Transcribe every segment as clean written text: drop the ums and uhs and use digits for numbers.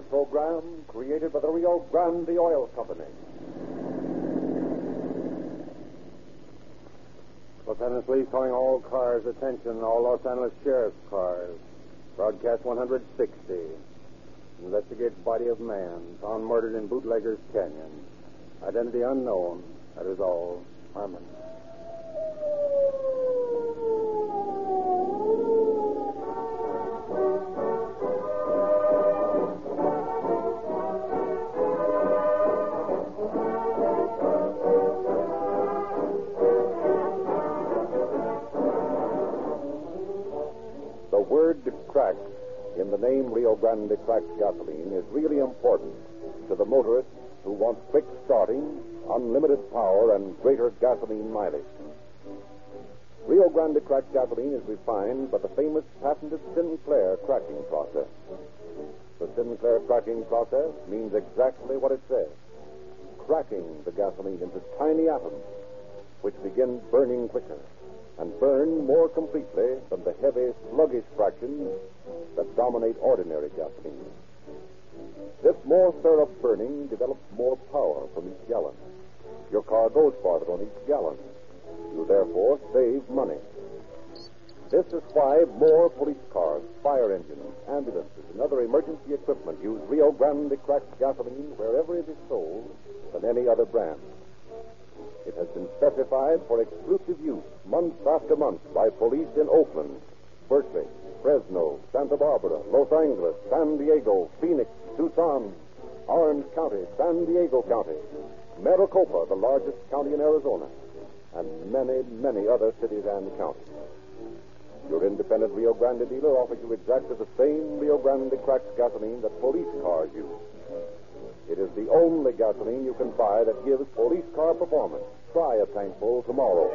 program created by the Rio Grande Oil Company. Los Angeles Police calling all cars. Attention, all Los Angeles Sheriff's cars. Broadcast 160. Investigate body of man found murdered in Bootlegger's Canyon. Identity unknown. That is all. Harmon. The word crack in the name Rio Grande Cracked Gasoline is really important to the motorists who want quick starting, unlimited power, and greater gasoline mileage. Rio Grande Cracked Gasoline is refined by the famous patented Sinclair cracking process. The Sinclair cracking process means exactly what it says, cracking the gasoline into tiny atoms which begin burning quicker and burn more completely than the heavy, sluggish fractions that dominate ordinary gasoline. This more thorough burning develops more power from each gallon. Your car goes farther on each gallon. You therefore save money. This is why more police cars, fire engines, ambulances, and other emergency equipment use Rio Grande Cracked Gasoline wherever it is sold than any other brand. It has been specified for exclusive use month after month by police in Oakland, Berkeley, Fresno, Santa Barbara, Los Angeles, San Diego, Phoenix, Tucson, Orange County, San Diego County, Maricopa, the largest county in Arizona, and many, many other cities and counties. Your independent Rio Grande dealer offers you exactly the same Rio Grande Cracked Gasoline that police cars use. It is the only gasoline you can buy that gives police car performance. Try a tankful tomorrow.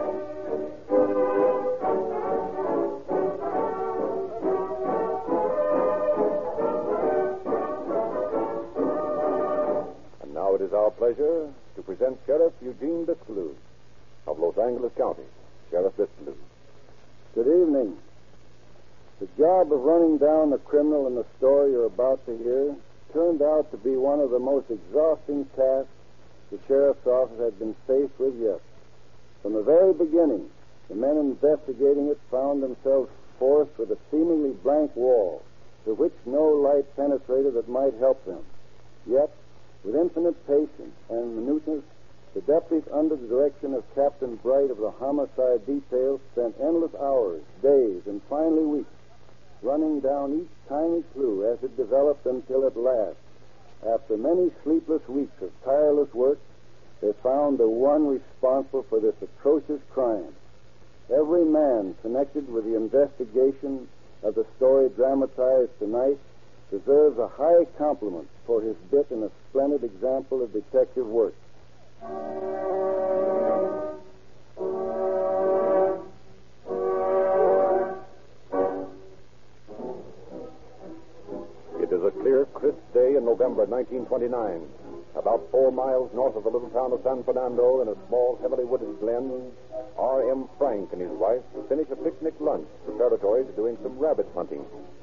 And now it is our pleasure to present Sheriff Eugene Biscalou of Los Angeles County. Sheriff Biscalou. Good evening. The job of running down the criminal in the story you're about to hear turned out to be one of the most exhausting tasks the sheriff's office had been faced with yet. From the very beginning, the men investigating it found themselves forced with a seemingly blank wall through which no light penetrated that might help them. Yet, with infinite patience and minuteness, the deputies under the direction of Captain Bright of the homicide detail spent endless hours, days, and finally weeks running down each tiny clue as it developed until at last, after many sleepless weeks of tireless work, they found the one responsible for this atrocious crime. Every man connected with the investigation of the story dramatized tonight deserves a high compliment for his bit in a splendid example of detective work. It is a clear, crisp day in November 1929. About 4 miles north of the little town of San Fernando, in a small, heavily wooded glen, R.M. Frank and his wife finish a picnic lunch preparatory to doing some rabbit hunting.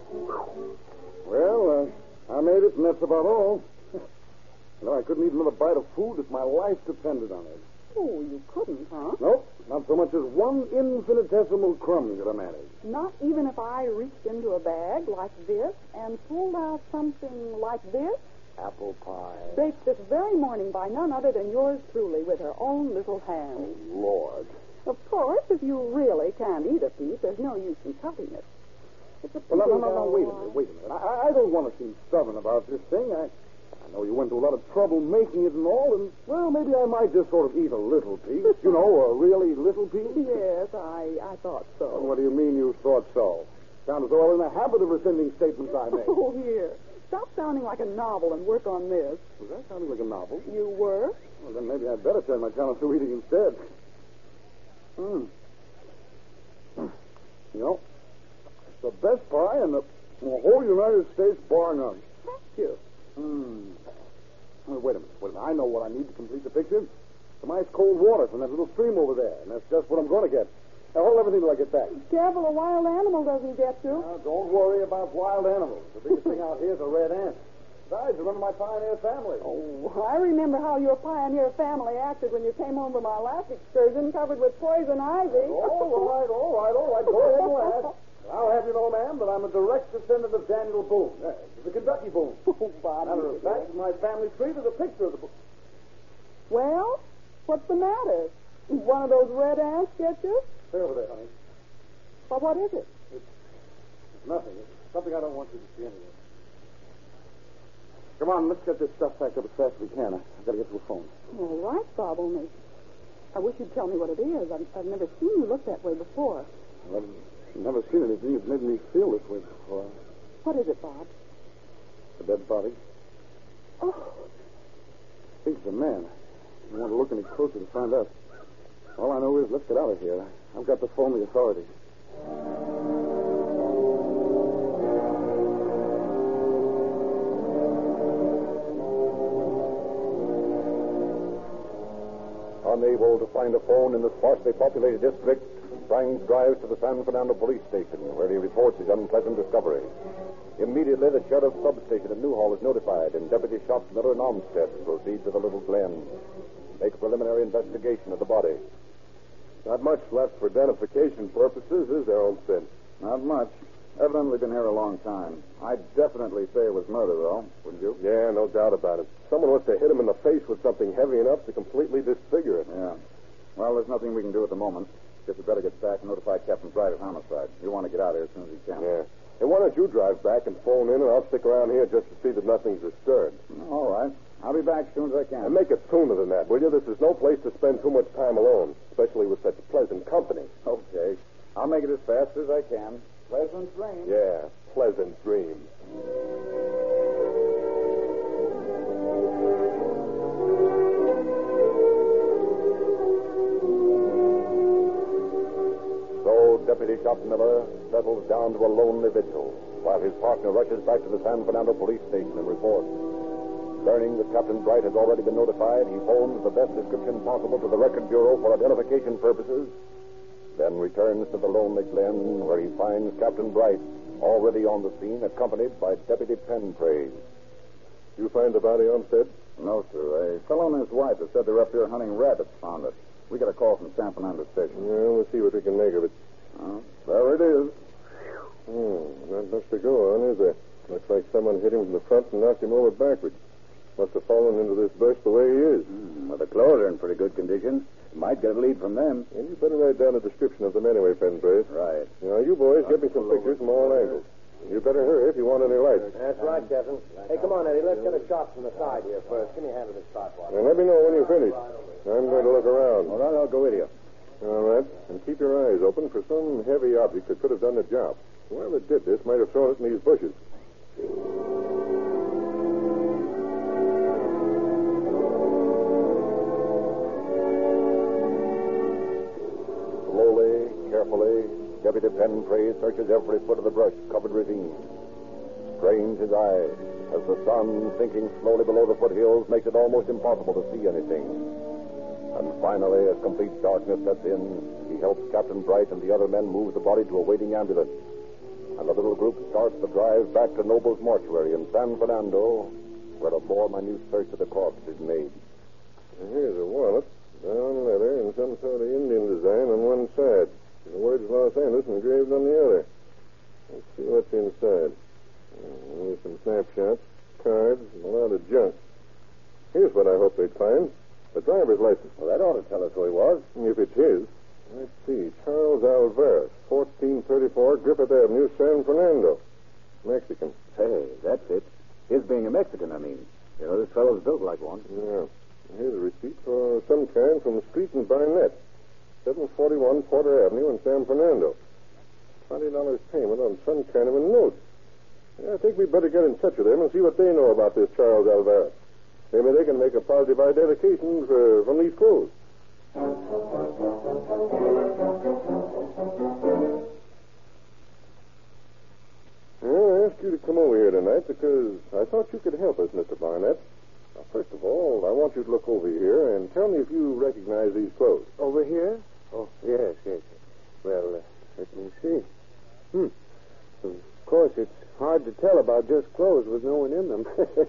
Well, I made it, and that's about all. I couldn't eat another bite of food if my life depended on it. Oh, you couldn't, huh? Nope, not so much as one infinitesimal crumb could I manage. Not even if I reached into a bag like this and pulled out something like this? Apple pie. Baked this very morning by none other than yours truly with her own little hands. Oh, Lord. Of course, if you really can't eat a piece, there's no use in cutting it. It's a pity, Well, no, though. wait a minute. I don't want to seem stubborn about this thing. I know you went to a lot of trouble making it and all, and, well, maybe I might just sort of eat a little piece. You know, a really little piece. Yes, I thought so. Well, what do you mean you thought so? Sounds as though I'm in the habit of rescinding statements I make. Oh, here. Stop sounding like a novel and work on this. Was that sounding like a novel? You were? Well, then maybe I'd better turn my talent to eating instead. You know, it's the best pie in the whole United States, bar none. Thank you. Well, wait a minute. I know what I need to complete the picture. Some ice cold water from that little stream over there, and that's just what I'm going to get. Now, hold everything till I get back. Careful a wild animal doesn't get you. Now, don't worry about wild animals. The biggest thing out here is a red ant. Besides, you're under my pioneer family. Oh, I remember how your pioneer family acted when you came home from our last excursion covered with poison ivy. All right. Go ahead and laugh. I'll have you know, ma'am, that I'm a direct descendant of Daniel Boone, the Kentucky Boone. Oh, Bob. Matter of fact, my family tree is a picture of the Boone. Well, what's the matter? One of those red ants get you? Stay over there, honey. Well, what is it? It's nothing. It's something I don't want you to see anyway. Come on, let's get this stuff packed up as fast as we can. I've got to get to a phone. All right, Bob, only I wish you'd tell me what it is. I've never seen you look that way before. Well, I've never seen anything that's made me feel this way before. What is it, Bob? A dead body. Oh, He's a man. You want to look any closer to find out. All I know is let's get out of here. I've got to phone the authorities. Unable to find a phone in the sparsely populated district, Frank drives to the San Fernando police station, where he reports his unpleasant discovery. Immediately, the sheriff's substation at Newhall is notified, and Deputy Shop Miller and Olmsted proceed to the Little Glen, make a preliminary investigation of the body. Not much left for identification purposes, is there, Olmsted? Not much. Evidently been here a long time. I'd definitely say it was murder, though. Wouldn't you? Yeah, no doubt about it. Someone must have hit him in the face with something heavy enough to completely disfigure it. Yeah. Well, there's nothing we can do at the moment. Guess we better get back and notify Captain Bright of homicide. He'll want to get out of here as soon as he can. Yeah. Hey, why don't you drive back and phone in, and I'll stick around here just to see that nothing's disturbed. All right. I'll be back as soon as I can. And make it sooner than that, will you? This is no place to spend too much time alone, especially with such pleasant company. Okay. I'll make it as fast as I can. Pleasant dreams. Yeah, pleasant dreams. So Deputy Shop Miller settles down to a lonely vigil, while his partner rushes back to the San Fernando police station and reports. Learning that Captain Bright has already been notified, he phones the best description possible to the Record Bureau for identification purposes, then returns to the lonely glen where he finds Captain Bright already on the scene, accompanied by Deputy Penpraise. You find the body, Olmsted? No, sir. A fellow and his wife have said they're up here hunting rabbits. Found it. We got a call from San Fernando Station. Yeah, we'll see what we can make of it. There it is. Not much to go on, is there? Looks like someone hit him from the front and knocked him over backwards. Must have fallen into this bush the way he is. Well, the clothes are in pretty good condition. Might get a lead from them. And you better write down a description of them anyway, Penbrace. Right. Now, you boys, get me some pictures from all angles. You better hurry if you want any lights. That's right, Captain. Hey, come on, Eddie. Let's get a shot from the side here first. Give me a hand with this stopwatch. And let me know when you're finished. I'm going to look around. All right, I'll go with you. All right. And keep your eyes open for some heavy object that could have done the job. Whoever did this might have thrown it in these bushes. Slowly, carefully, Deputy Penpraise searches every foot of the brush-covered ravine. Strains his eyes as the sun, sinking slowly below the foothills, makes it almost impossible to see anything. And finally, as complete darkness sets in, he helps Captain Bright and the other men move the body to a waiting ambulance. And the little group starts the drive back to Noble's mortuary in San Fernando, where a more minute search of the corpse is made. Here's a wallet, brown leather, and some sort of Indian design on one side. The words Los Angeles engraved on the other. Let's see what's inside. Here's some snapshots, cards, and a lot of junk. Here's what I hope they'd find. The driver's license. Well, that ought to tell us who he was. If it's his. Let's see. Charles Alvarez, 1434 Griffith Avenue, San Fernando. Mexican. Hey, that's it. His being a Mexican, I mean. You know, this fellow's built like one. Yeah. Here's a receipt for some kind from Street and Barnett, 741 Porter Avenue in San Fernando. $20 payment on some kind of a note. I think we'd better get in touch with them and see what they know about this Charles Alvarez. Maybe they can make a positive identification from these clothes. I asked you to come over here tonight because I thought you could help us, Mr. Barnett. Now, first of all, I want you to look over here and tell me if you recognize these clothes. Over here? Oh, yes. Well, let me see. Of course, it's hard to tell about just clothes with no one in them.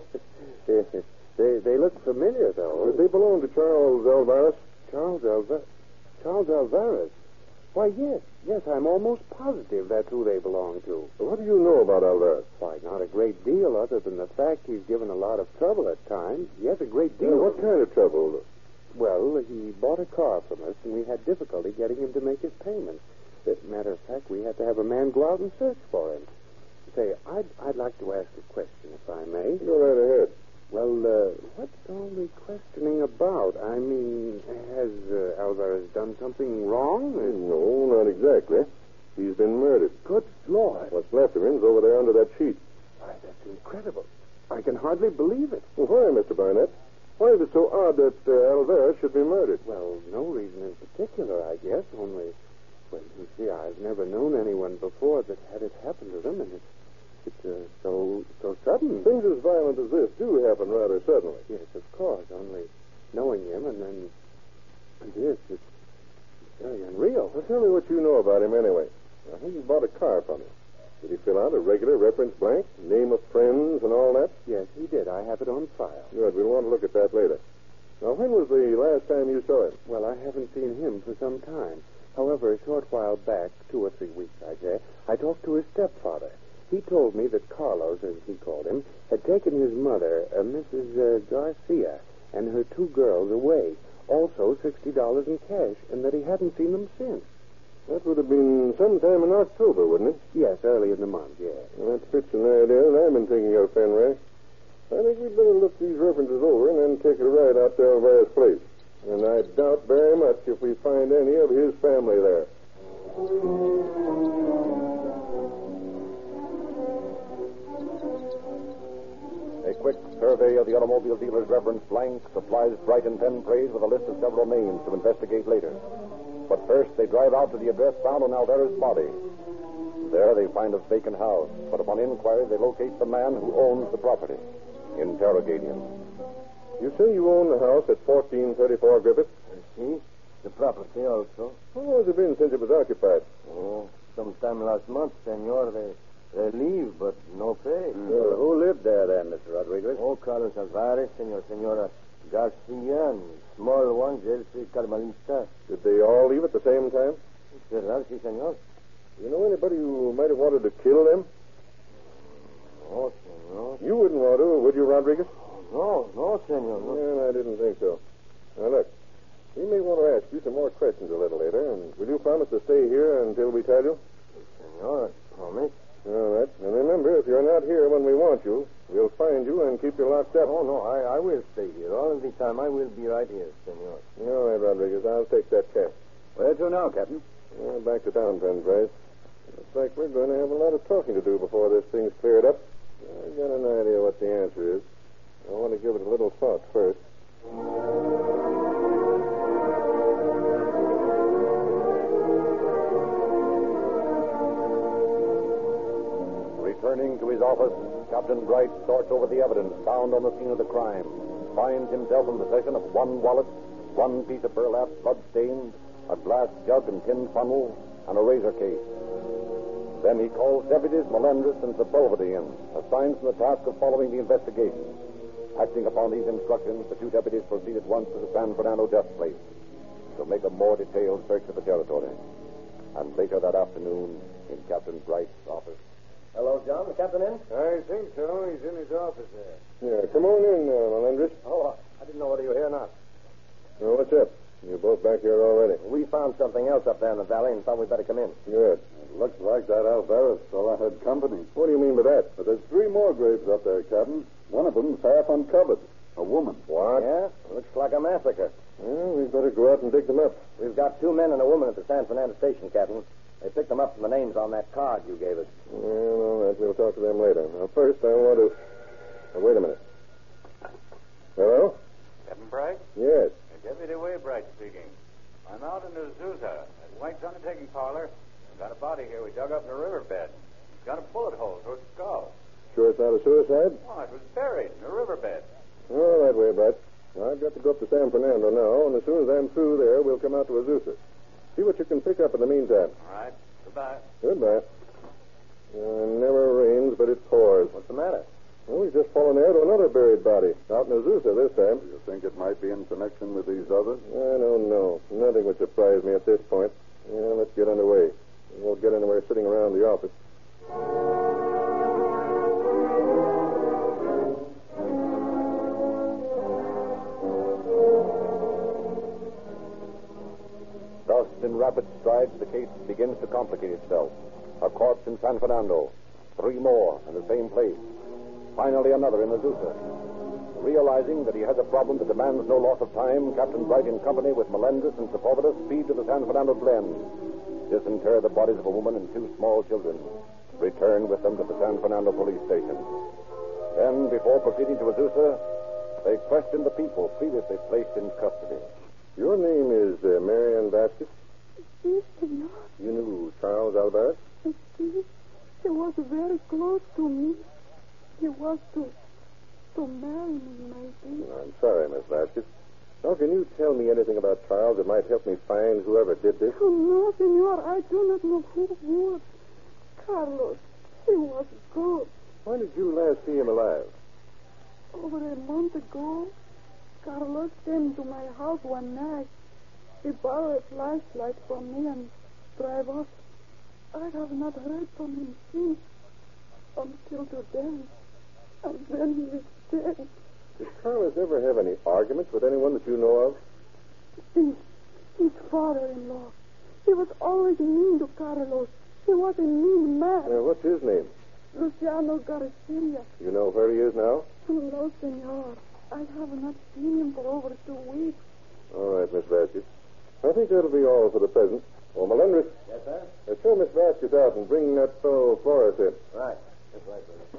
They look familiar, though. They belong to Charles Alvarez. Charles Alvarez? Why, yes. Yes, I'm almost positive that's who they belong to. What do you know about Alvarez? Why, not a great deal other than the fact he's given a lot of trouble at times. Yes, a great deal. What kind of trouble? Well, he bought a car from us, and we had difficulty getting him to make his payments. As a matter of fact, we had to have a man go out and search for him. Say, I'd like to ask a question, if I may. Go right ahead. Well, what's all the questioning about? I mean, has Alvarez done something wrong? No, not exactly. He's been murdered. Good Lord. What's left of him's over there under that sheet. Why, that's incredible. I can hardly believe it. Well, why, Mr. Barnett? Why is it so odd that Alvarez should be murdered? Well, no reason in particular, I guess. Only, well, you see, I've never known anyone before that had it happen to them, and it's so sudden. Things as violent as this do happen rather suddenly. Yes, of course. Only knowing him and then this, it's very unreal. Well, tell me what you know about him anyway. I think he bought a car from you. Did he fill out a regular reference blank, name of friends and all that? Yes, he did. I have it on file. Good. We'll want to look at that later. Now, when was the last time you saw him? Well, I haven't seen him for some time. However, a short while back, 2 or 3 weeks, I guess, I talked to his stepfather. He told me that Carlos, as he called him, had taken his mother, Mrs. Garcia, and her 2 girls away. Also, $60 in cash, and that he hadn't seen them since. That would have been sometime in October, wouldn't it? Yes, early in the month, yes. Well, that fits an idea that I've been thinking of, Fenray. I think we'd better look these references over and then take a ride out to Alvarez's place. And I doubt very much if we find any of his family there. A quick survey of the automobile dealer's reference blank supplies Bright and Penpraise with a list of several names to investigate later. But first, they drive out to the address found on Alvarez's body. There, they find a vacant house, but upon inquiry, they locate the man who owns the property. Interrogate him. You say you own the house at 1434 Griffith? See? The property also. How long has it been since it was occupied? Oh, sometime last month, senor. They leave, but no pay. Who lived there then, Mr. Rodriguez? Oh, Carlos Alvarez, Senora Garcia, and small one, Jersey Carmelita. Did they all leave at the same time? Sí, senor. You know anybody who might have wanted to kill them? No, senor. You wouldn't want to, would you, Rodriguez? No, senor. No. Well, I didn't think so. Now, look, we may want to ask you some more questions a little later, and will you promise to stay here until we tell you? Senor, promise. All right. And remember, if you're not here when we want you, we'll find you and keep you locked up. Oh, no, I will stay here. All of the time, I will be right here, senor. All right, Rodriguez, I'll take that chance. Where to now, Captain? Well, back to town, Penbrace. Looks like we're going to have a lot of talking to do before this thing's cleared up. I've got an idea what the answer is. I want to give it a little thought first. Returning to his office, Captain Bright sorts over the evidence found on the scene of the crime, finds himself in possession of 1 wallet, 1 piece of burlap blood-stained, a glass jug and tin funnel, and a razor case. Then he calls deputies Melendres and Sepulveda in, assigns them the task of following the investigation. Acting upon these instructions, the 2 deputies proceed at once to the San Fernando death place to make a more detailed search of the territory. And later that afternoon, in Captain Bright's office. Hello, John. The captain in? I think so. He's in his office there. Yeah, come on in, Melendres. Oh, I didn't know whether you were here or not. Well, what's up? You're both back here already. We found something else up there in the valley and thought we'd better come in. Good. It looks like that Alvarez fella had company. What do you mean by that? But there's 3 more graves up there, Captain. One of them's half uncovered. A woman. What? Yeah? Looks like a massacre. Well, we'd better go out and dig them up. We've got 2 men and a woman at the San Fernando station, Captain. They picked them up from the names on that card you gave us. Well, all right. We'll talk to them later. Now, first, I want to... Oh, wait a minute. Hello? Captain Bright? Yes. Deputy Waybright speaking. I'm out in Azusa at White's Undertaking Parlor. We've got a body here we dug up in the riverbed. It's got a bullet hole through its skull. Sure it's not a suicide? Oh, it was buried in the riverbed. All right, Waybright. I've got to go up to San Fernando now, and as soon as I'm through there, we'll come out to Azusa. See what you can pick up in the meantime. All right. Goodbye. Goodbye. It never rains, but it pours. What's the matter? Well, he's just fallen heir to another buried body, out in Azusa this time. Do you think it might be in connection with these others? I don't know. Nothing would surprise me at this point. Yeah, let's get underway. We won't get anywhere sitting around the office. Thus, in rapid strides, the case begins to complicate itself. A corpse in San Fernando. 3 more in the same place. Finally, another in Azusa. Realizing that he has a problem that demands no loss of time, Captain Bright, in company with Melendez and Sepulveda, speed to the San Fernando Glen. Disinter the bodies of a woman and 2 small children. Return with them to the San Fernando police station. Then, before proceeding to Azusa, they question the people previously placed in custody. Your name is Marian Vasquez? Si, senor. You knew Charles Alvarez? Si. He was very close to me. He was to marry me, maybe. I'm sorry, Miss Vasquez. Now, can you tell me anything about Charles that might help me find whoever did this? Oh, no, senor. I do not know who was. Carlos, he was good. When did you last see him alive? Over a month ago, Carlos came to my house one night. He borrowed a flashlight from me and drive off. I have not heard from him since, until today. And then he is dead. Did Carlos ever have any arguments with anyone that you know of? His father-in-law. He was always mean to Carlos. He was a mean man. What's his name? Luciano Garcia. You know where he is now? No, senor. I have not seen him for over 2 weeks. All right, Miss Vasquez. I think that'll be all for the present. Oh, Melendez. Yes, sir? Show Miss Vasquez out and bring that fellow Flores in. Right. That's right, sir.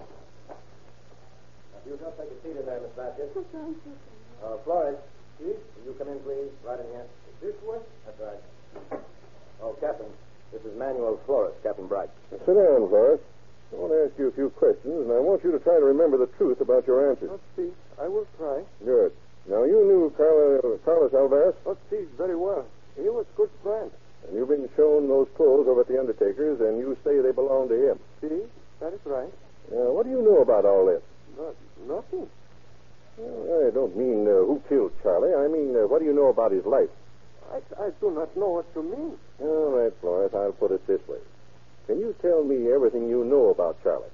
Now, you just take a seat in there, Miss Vasquez. Thank you, senor. Flores, Chief, will you come in, please? Right in here. This way? That's right. Oh, Captain, this is Manuel Flores, Captain Bright. Now, sit down, Flores. I want to ask you a few questions, and I want you to try to remember the truth about your answers. See, I will try. Good. Now, you knew Carlos Alvarez? See, very well. He was good friend. And you've been shown those clothes over at the undertaker's, and you say they belong to him. See, that is right. What do you know about all this? Nothing. Well, I don't mean who killed Charlie. I mean, what do you know about his life? I do not know what you mean. All right, Flores, I'll put it this way. Can you tell me everything you know about Charlie?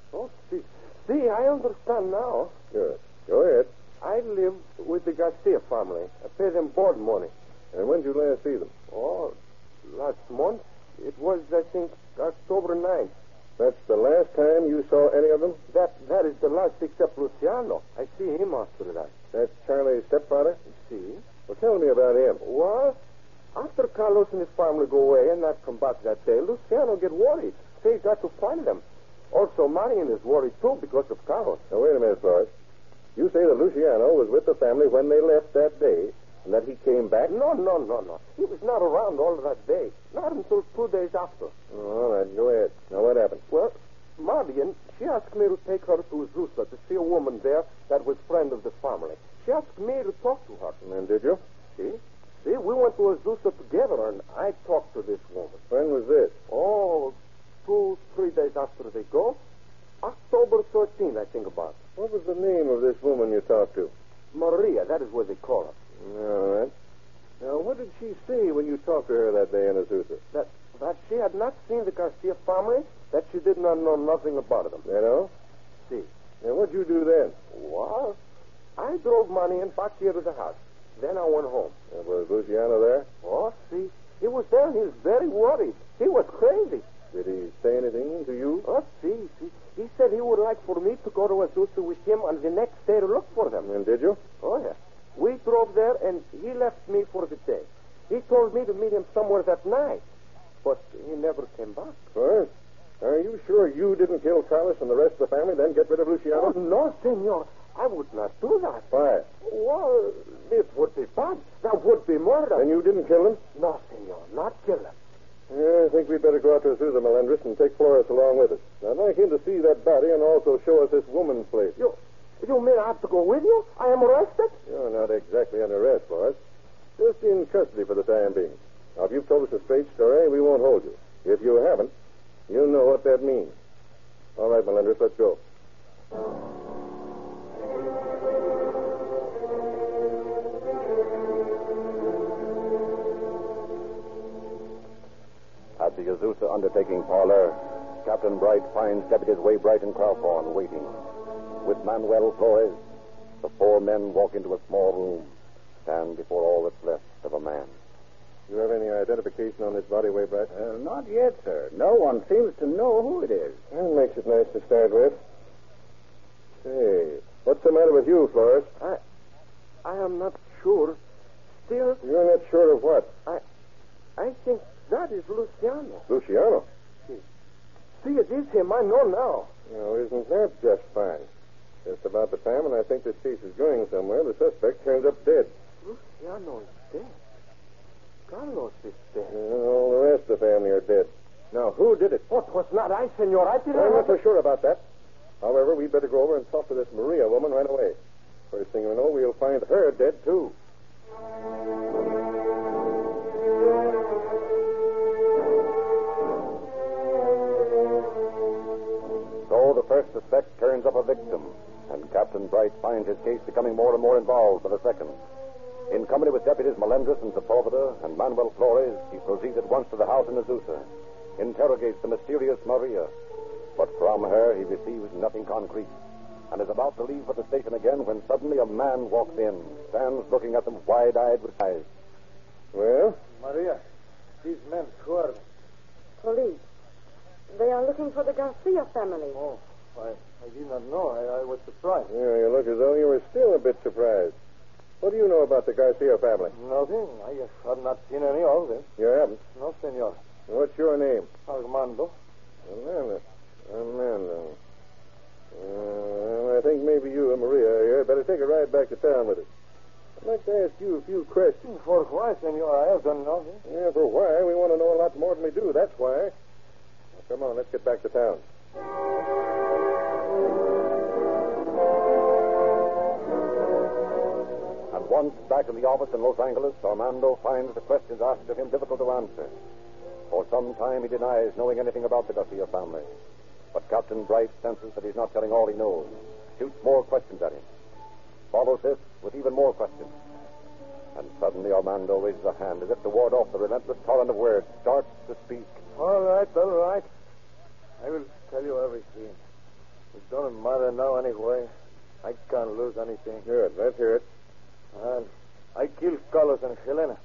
See, I understand now. Good. Go ahead. I live with the Garcia family. I pay them board money. And when did you last see them? Oh, last month. It was, I think, October 9th. That's the last time you saw any of them? That is the last except Luciano. I see him after that. That's Charlie's stepfather? See? Well, tell me about him. Well, after Carlos and his family go away and not come back that day, Luciano get worried. Say he got to find them. Also, Marian is worried, too, because of Carlos. Now, wait a minute, Flores. You say that Luciano was with the family when they left that day, and that he came back? No. He was not around all of that day. Not until 2 days after. All right, go ahead. Now, what happened? Well, Marian, she asked me to take her to Azusa to see a woman there that was friend of the family. She asked me to talk to her. And did you? See, we went to Azusa together, and I talked to this woman. When was this? Oh, 2-3 days after they go. October 13th, I think about. What was the name of this woman you talked to? Maria, that is what they call her. All right. Now, what did she say when you talked to her that day in Azusa? That she had not seen the Garcia family, that she did not know nothing about them. You know? See. And what'd you do then? Well, I drove Marian back here to the house. Then I went home. Was Luciano there? Oh, see. He was there. He was very worried. He was crazy. Did he say anything to you? Oh, see. He said he would like for me to go to Azusa with him on the next day to look for them. And did you? Oh, yeah. We drove there, and he left me for the day. He told me to meet him somewhere that night, but he never came back. What? Are you sure you didn't kill Carlos and the rest of the family, then get rid of Luciano? Oh, no, senor. I would not do that. Why? Well, it would be bad. That would be murder. Then you didn't kill him? No, senor, not kill him. Yeah, I think we'd better go out to Azusa, Melendez, and take Flores along with us. I'd like him to see that body and also show us this woman's place. You mean I have to go with you? I am arrested? You're not exactly under arrest, Flores. Just in custody for the time being. Now, if you've told us a straight story, we won't hold you. If you haven't, you know what that means. All right, Melendez, let's go. At the Azusa undertaking parlor, Captain Bright finds Deputies Waybright and Crowthorne waiting. With Manuel Flores, the four men walk into a small room, stand before all that's left of a man. You have any identification on this body, Waybright? Not yet, sir. No one seems to know who it is. That makes it nice to start with. Say, what's the matter with you, Flores? I am not sure. Still, You're not sure of what? I think that is Luciano. Luciano? See, it is him. I know now. Now, isn't that just fine? Just about the time when I think this case is going somewhere, the suspect turns up dead. Luciano is dead. Carlos is dead. All the rest of the family are dead. Now, who did it? What was not I, senor? I didn't. I'm not so sure about that. However, we'd better go over and talk to this Maria woman right away. First thing we know, we'll find her dead, too. So the first suspect turns up a victim, and Captain Bright finds his case becoming more and more involved by the second. In company with Deputies Melendres and Sepulveda and Manuel Flores, he proceeds at once to the house in Azusa, interrogates the mysterious Maria. But from her, he receives nothing concrete, and is about to leave for the station again when suddenly a man walks in, stands looking at them wide-eyed with eyes. Well? Maria, these men, who are they? Police. They are looking for the Garcia family. Oh, I did not know. I was surprised. Yeah, you look as though you were still a bit surprised. What do you know about the Garcia family? Nothing. I have not seen any of them. You haven't? No, senor. What's your name? Armando. Amanda. I think maybe you and Maria here better take a ride back to town with us. I'd like to ask you a few questions. For why, senor? I have done nothing. Yeah, for why? We want to know a lot more than we do. That's why. Now, come on, let's get back to town. At once, back in the office in Los Angeles, Armando finds the questions asked of him difficult to answer. For some time, he denies knowing anything about the Garcia family. But Captain Bright senses that he's not telling all he knows, shoots more questions at him. Follows this with even more questions. And suddenly Armando raises a hand as if to ward off the relentless torrent of words, starts to speak. All right. I will tell you everything. It doesn't matter now anyway. I can't lose anything. Good, let's hear it. And I killed Carlos and Helena.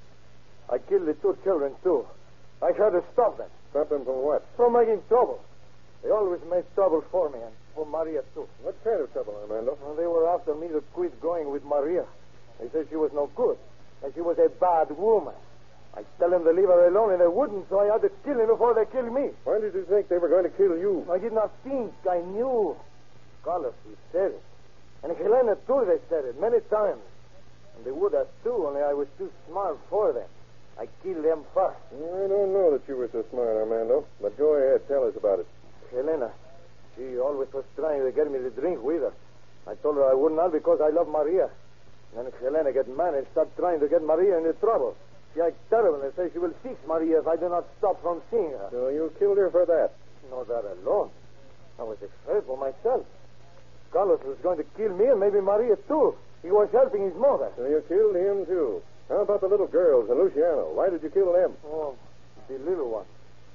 I killed the two children, too. I had to stop them. Stop them from what? From making trouble. They always made trouble for me and for Maria, too. What kind of trouble, Armando? Well, they were after me to quit going with Maria. They said she was no good, and she was a bad woman. I tell them to leave her alone, and they wouldn't, so I had to kill them before they killed me. Why did you think they were going to kill you? I did not think. I knew. Carlos, he said it. And Helena, too, they said it many times. And they would have, too, only I was too smart for them. I killed them first. I don't know that you were so smart, Armando. But go ahead, tell us about it. Helena, she always was trying to get me to drink with her. I told her I would not because I love Maria. And then Helena got mad and started trying to get Maria into trouble. She acted terrible and said she will fix Maria if I do not stop from seeing her. So you killed her for that? Not that alone. I was afraid for myself. Carlos was going to kill me and maybe Maria, too. He was helping his mother. So you killed him, too. How about the little girls and Luciano? Why did you kill them? Oh, the little ones.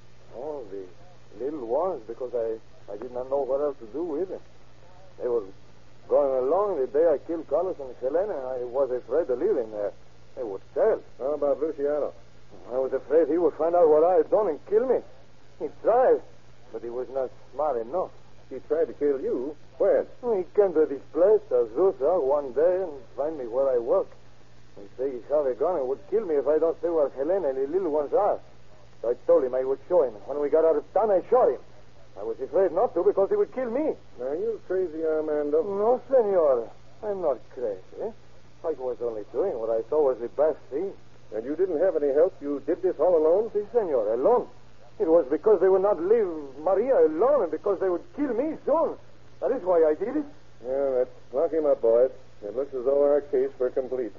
Oh, the little ones, because I did not know what else to do with them. They were going along the day I killed Carlos and Helena. I was afraid to leave them there. They would tell. How about Luciano? I was afraid he would find out what I had done and kill me. He tried, but he was not smart enough. He tried to kill you? When? He came to this place, Azusa, one day and find me where I work. He said he had a gun and would kill me if I don't say where Helena and the little ones are. So I told him I would show him. When we got out of town, I shot him. I was afraid not to because he would kill me. Are you crazy, Armando? No, senor. I'm not crazy. I was only doing what I thought was the best thing. And you didn't have any help? You did this all alone? Si, senor, alone. It was because they would not leave Maria alone and because they would kill me soon. That is why I did it. Yeah, let's lock him up, boys. It looks as though our case were complete.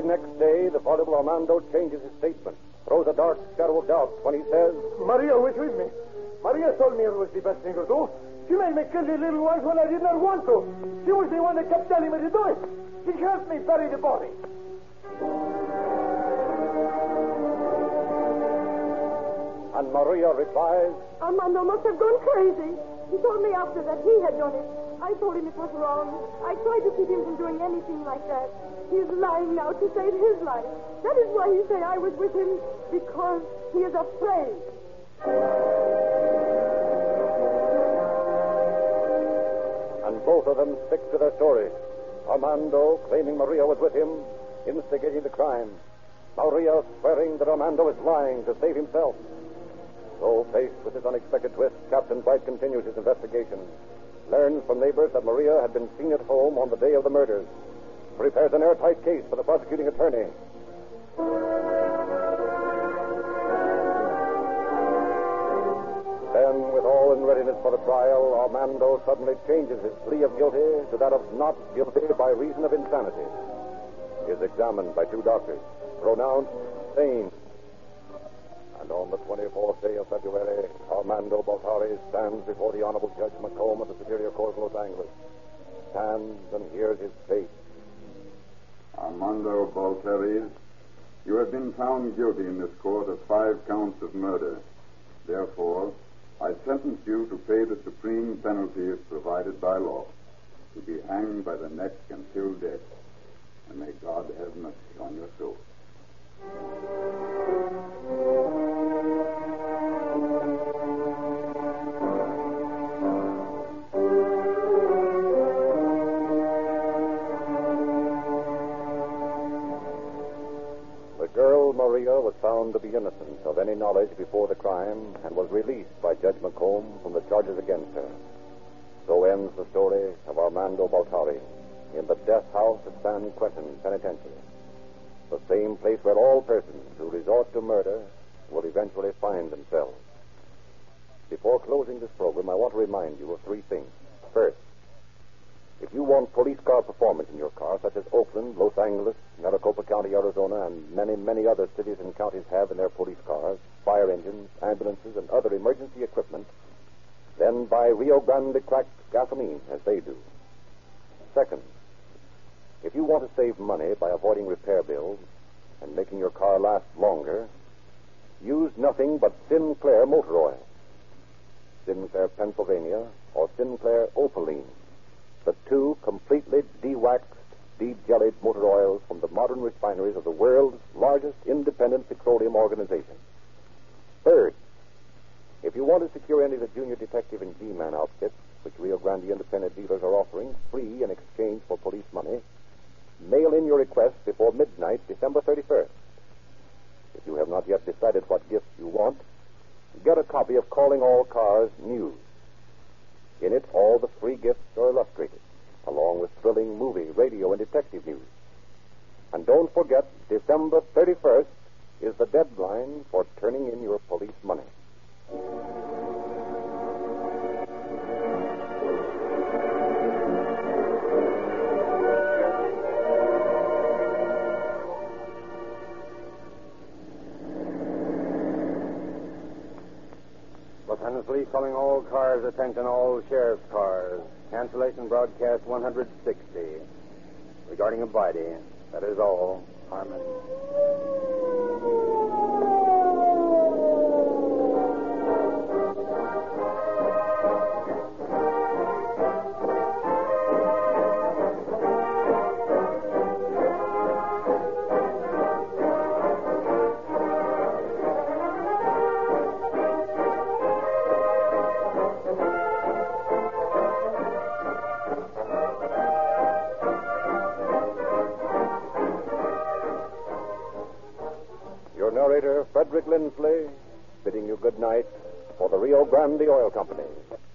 very next day, the voluble Armando changes his statement, throws a dark shadow of doubt when he says, Maria was with me. Maria told me it was the best thing to do. She made me kill the little ones when I did not want to. She was the one that kept telling me to do it. She helped me bury the body. And Maria replies, Armando must have gone crazy. He told me after that he had done it. I told him it was wrong. I tried to keep him from doing anything like that. He is lying now to save his life. That is why he said I was with him, because he is afraid. And both of them stick to their story. Armando claiming Maria was with him, instigating the crime. Maria swearing that Armando is lying to save himself. So, faced with this unexpected twist, Captain Bright continues his investigation. Learns from neighbors that Maria had been seen at home on the day of the murders. Prepares an airtight case for the prosecuting attorney. Then, with all in readiness for the trial, Armando suddenly changes his plea of guilty to that of not guilty by reason of insanity. He is examined by 2 doctors, pronounced sane. And on the 24th day of February, Armando Baltari stands before the Honorable Judge McComb of the Superior Court of Los Angeles. Stands and hears his fate. Armando Baltari, you have been found guilty in this court of 5 counts of murder. Therefore, I sentence you to pay the supreme penalty provided by law, to be hanged by the neck until death. And may God have mercy on your soul. The girl, Maria, was found to be innocent of any knowledge before the crime and was released by Judge McComb from the charges against her. So ends the story of Armando Baltari in the death house at San Quentin Penitentiary, the same place where all persons who resort to murder will eventually find themselves. Before closing this program, I want to remind you of 3 things. First, if you want police car performance in your car, such as Oakland, Los Angeles, Maricopa County, Arizona, and many, many other cities and counties have in their police cars, fire engines, ambulances, and other emergency equipment, then buy Rio Grande cracked gasoline as they do. Second, if you want to save money by avoiding repair bills and making your car last longer, use nothing but Sinclair motor oil. Sinclair Pennsylvania or Sinclair Opaline, the 2 completely de-waxed, de-jellied motor oils from the modern refineries of the world's largest independent petroleum organization. Third, if you want to secure any of the junior detective and G-man outfits, which Rio Grande independent dealers are offering free in exchange for police money, mail in your request before midnight, December 31st. If you have not yet decided what gifts you want, get a copy of Calling All Cars News. In it, all the free gifts are illustrated, along with thrilling movie, radio, and detective news. And don't forget, December 31st is the deadline for turning in your police money. Lieutenant Lee calling all cars, attention all sheriff's cars. Cancellation broadcast 160. Regarding a body, that is all. Harmon. Narrator Frederick Lindsley, bidding you good night for the Rio Grande Oil Company.